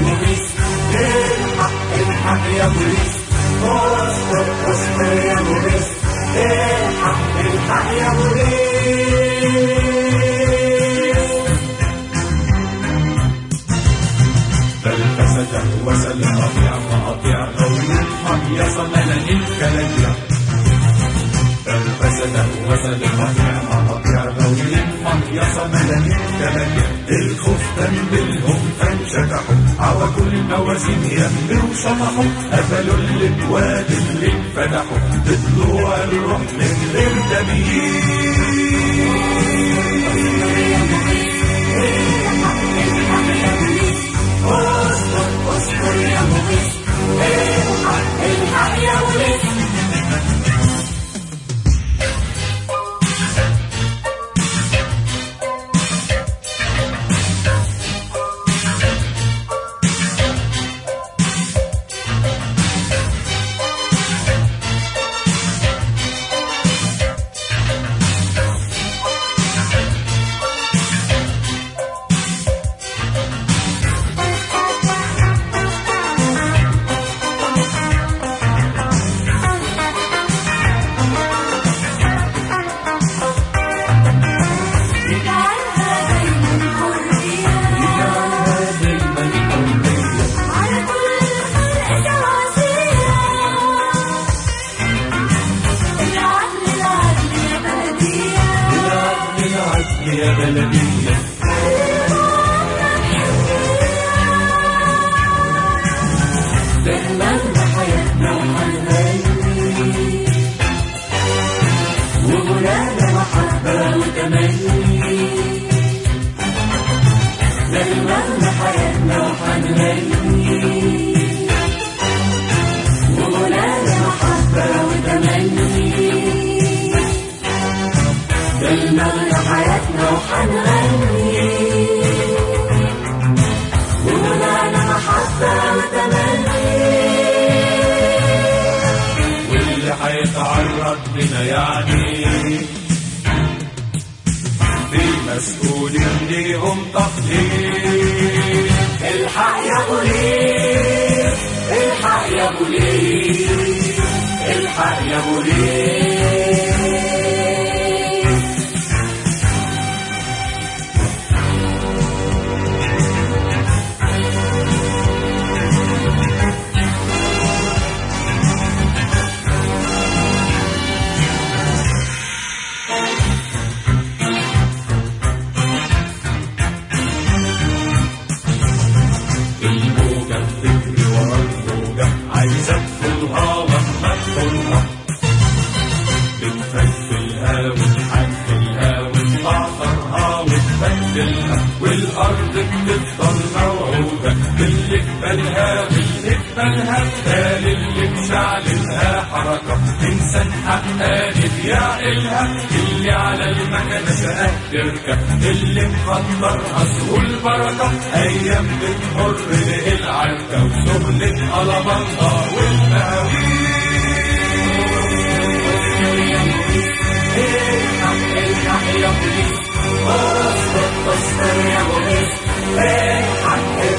بوليس، الحق الحق يا بوليس، اصبر اصبر يا بوليس، الحق الحق يا بوليس. فالفسد وسل أطيع فأطيع قول الحق يا صملني الكلبيع. فالفسد وسل أطيع فأطيع قول الحق يا صملني الكلبيع. الخوف تنبلهم فانشكحوا عوجوا الموازين ينبروا شطحوا قفلوا الابواب اللي انفتحوا بطلوع الروح من غير تمييز. اصبر اصبر يا بوليس، الحق الحق يا بوليس. يا بلدية دمرنا حياتنا وحنغني وغنانا محبة وتمني. دمرنا حياتنا وحنغني وغنانا محبة وتمني. دمرنا حياتنا وحنغني وغنانا محبة وتمني. واللي حيتعرض بنا يعني في مسؤولين ليهم تقدير. الحق يا بوليس، الحق يا بوليس، الحق يا بوليس. عايزة تدخلها وما تدخلها بتفلفلها وتحفلها وتبعثرها وتبدلها والأرض بتفضل موعودة باللي قبلها باللي قبلها. قال اللي مشعللها حركة إنسان حقاني بيعقلها. اللي على المكنة شقاق تركب اللي مخطرها سوق البركة. أيام بتمر للعركة وشغلة قلبانها والمهاويل. الحق الحق يا بوليس، اصبر اصبر يا بوليس، الحق